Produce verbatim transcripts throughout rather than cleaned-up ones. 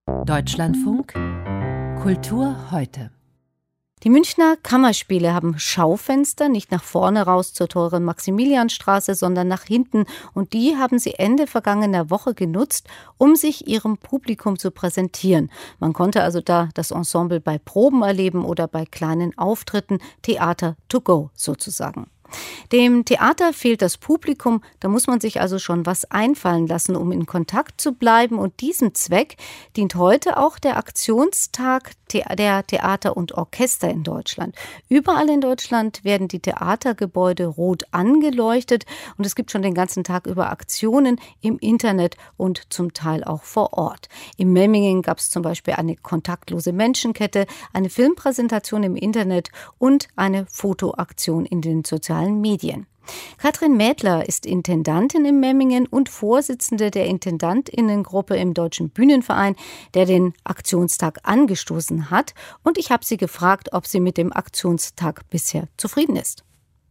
Deutschlandfunk Kultur heute. Die Münchner Kammerspiele haben Schaufenster, nicht nach vorne raus zur teuren Maximilianstraße, sondern nach hinten. Und die haben sie Ende vergangener Woche genutzt, um sich ihrem Publikum zu präsentieren. Man konnte also da das Ensemble bei Proben erleben oder bei kleinen Auftritten, Theater to go sozusagen. Dem Theater fehlt das Publikum, da muss man sich also schon was einfallen lassen, um in Kontakt zu bleiben. Und diesem Zweck dient heute auch der Aktionstag der Theater und Orchester in Deutschland. Überall in Deutschland werden die Theatergebäude rot angeleuchtet und es gibt schon den ganzen Tag über Aktionen im Internet und zum Teil auch vor Ort. In Memmingen gab es zum Beispiel eine kontaktlose Menschenkette, eine Filmpräsentation im Internet und eine Fotoaktion in den sozialen Medien. Katrin Mädler ist Intendantin in Memmingen und Vorsitzende der Intendantinnengruppe im Deutschen Bühnenverein, der den Aktionstag angestoßen hat. Und ich habe sie gefragt, ob sie mit dem Aktionstag bisher zufrieden ist.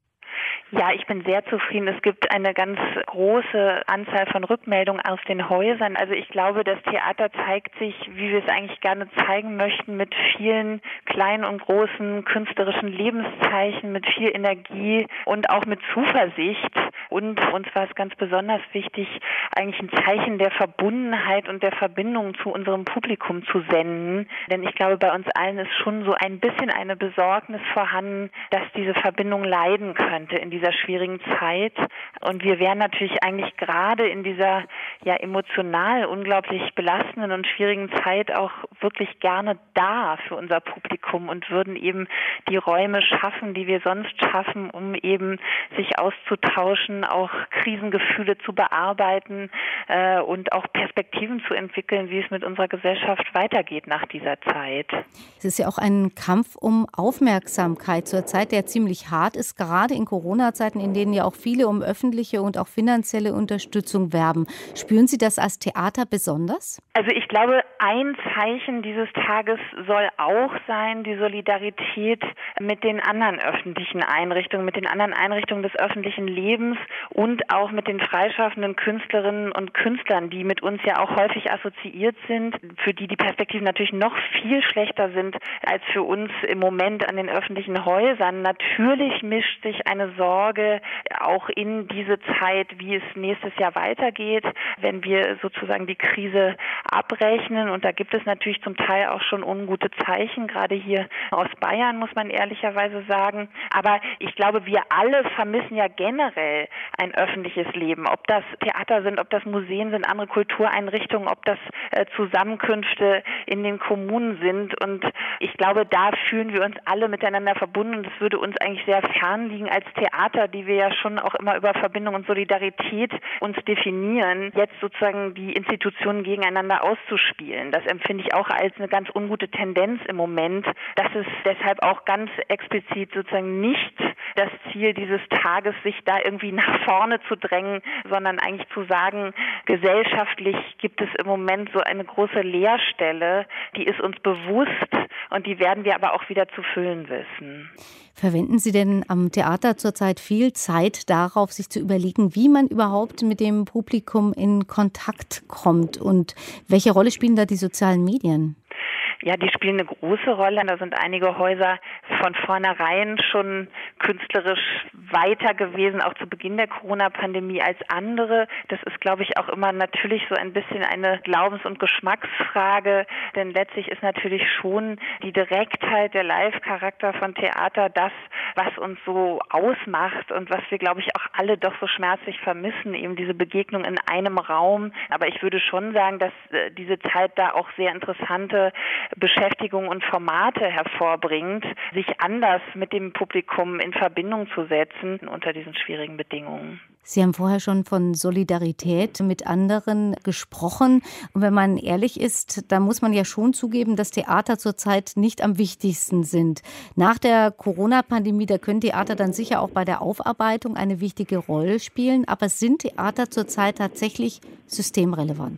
Ja, ich bin sehr zufrieden. Es gibt eine ganz große Anzahl von Rückmeldungen aus den Häusern. Also ich glaube, das Theater zeigt sich, wie wir es eigentlich gerne zeigen möchten, mit vielen kleinen und großen künstlerischen Lebenszeichen, mit viel Energie und auch mit Zuversicht. Und uns war es ganz besonders wichtig, eigentlich ein Zeichen der Verbundenheit und der Verbindung zu unserem Publikum zu senden. Denn ich glaube, bei uns allen ist schon so ein bisschen eine Besorgnis vorhanden, dass diese Verbindung leiden könnte in dieser schwierigen Zeit. Und wir wären natürlich eigentlich gerade in dieser ja emotional unglaublich belastenden und schwierigen Zeit auch wirklich gerne da für unser Publikum und würden eben die Räume schaffen, die wir sonst schaffen, um eben sich auszutauschen, auch Krisengefühle zu bearbeiten äh, und auch Perspektiven zu entwickeln, wie es mit unserer Gesellschaft weitergeht nach dieser Zeit. Es ist ja auch ein Kampf um Aufmerksamkeit zur Zeit, der ziemlich hart ist, gerade in Corona-Zeiten, in denen ja auch viele um öffentliche und auch finanzielle Unterstützung werben. Spüren Sie das als Theater besonders? Also ich glaube, ein Zeichen dieses Tages soll auch sein, die Solidarität mit den anderen öffentlichen Einrichtungen, mit den anderen Einrichtungen des öffentlichen Lebens und auch mit den freischaffenden Künstlerinnen und Künstlern, die mit uns ja auch häufig assoziiert sind, für die die Perspektiven natürlich noch viel schlechter sind als für uns im Moment an den öffentlichen Häusern. Natürlich mischt sich eine Sorge auch in diese Zeit, wie es nächstes Jahr weitergeht, wenn wir sozusagen die Krise abrechnen. Und da gibt es natürlich zum Teil auch schon ungute Zeichen, gerade hier aus Bayern, muss man ehrlicherweise sagen. Aber ich glaube, wir alle vermissen ja generell ein öffentliches Leben. Ob das Theater sind, ob das Museen sind, andere Kultureinrichtungen, ob das äh, Zusammenkünfte in den Kommunen sind. Und ich glaube, da fühlen wir uns alle miteinander verbunden. Und es würde uns eigentlich sehr fern liegen als Theater, die wir ja schon auch immer über Verbindung und Solidarität uns definieren, jetzt sozusagen die Institutionen gegeneinander auszuspielen. Das empfinde ich auch als eine ganz ungute Tendenz im Moment. Das ist deshalb auch ganz explizit sozusagen nicht das Ziel dieses Tages, sich da irgendwie nach vorne zu drängen, sondern eigentlich zu sagen, gesellschaftlich gibt es im Moment so eine große Leerstelle, die ist uns bewusst und die werden wir aber auch wieder zu füllen wissen. Verwenden Sie denn am Theater zurzeit viel Zeit darauf, sich zu überlegen, wie man überhaupt mit dem Publikum in Kontakt kommt und welche Rolle spielen da die sozialen Medien? Ja, die spielen eine große Rolle. Da sind einige Häuser von vornherein schon künstlerisch weiter gewesen, auch zu Beginn der Corona-Pandemie als andere. Das ist, glaube ich, auch immer natürlich so ein bisschen eine Glaubens- und Geschmacksfrage, denn letztlich ist natürlich schon die Direktheit, der Live-Charakter von Theater das, was uns so ausmacht und was wir, glaube ich, auch alle doch so schmerzlich vermissen, eben diese Begegnung in einem Raum. Aber ich würde schon sagen, dass äh, diese Zeit da auch sehr interessante Beschäftigung und Formate hervorbringt, sich anders mit dem Publikum in Verbindung zu setzen unter diesen schwierigen Bedingungen. Sie haben vorher schon von Solidarität mit anderen gesprochen. Und wenn man ehrlich ist, dann muss man ja schon zugeben, dass Theater zurzeit nicht am wichtigsten sind. Nach der Corona-Pandemie, da können Theater dann sicher auch bei der Aufarbeitung eine wichtige Rolle spielen. Aber sind Theater zurzeit tatsächlich systemrelevant?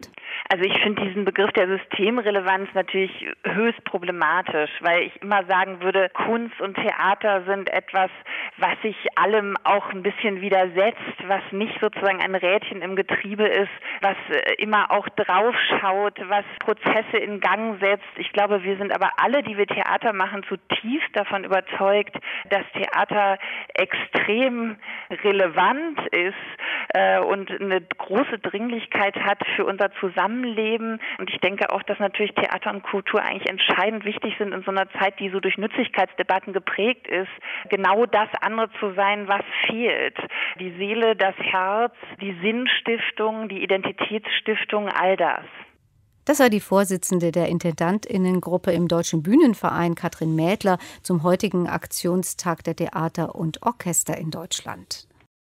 Also ich finde diesen Begriff der Systemrelevanz natürlich höchst problematisch, weil ich immer sagen würde, Kunst und Theater sind etwas, was sich allem auch ein bisschen widersetzt, was nicht sozusagen ein Rädchen im Getriebe ist, was immer auch draufschaut, was Prozesse in Gang setzt. Ich glaube, wir sind aber alle, die wir Theater machen, zutiefst davon überzeugt, dass Theater extrem relevant ist äh, und eine große Dringlichkeit hat für unser Zusammenleben. Und ich denke auch, dass natürlich Theater und Kultur eigentlich entscheidend wichtig sind in so einer Zeit, die so durch Nützlichkeitsdebatten geprägt ist, genau das andere zu sein, was fehlt. Die Seele, das Herz, die Sinnstiftung, die Identitätsstiftung, all das. Das war die Vorsitzende der Intendantinnengruppe im Deutschen Bühnenverein, Katrin Mädler, zum heutigen Aktionstag der Theater und Orchester in Deutschland.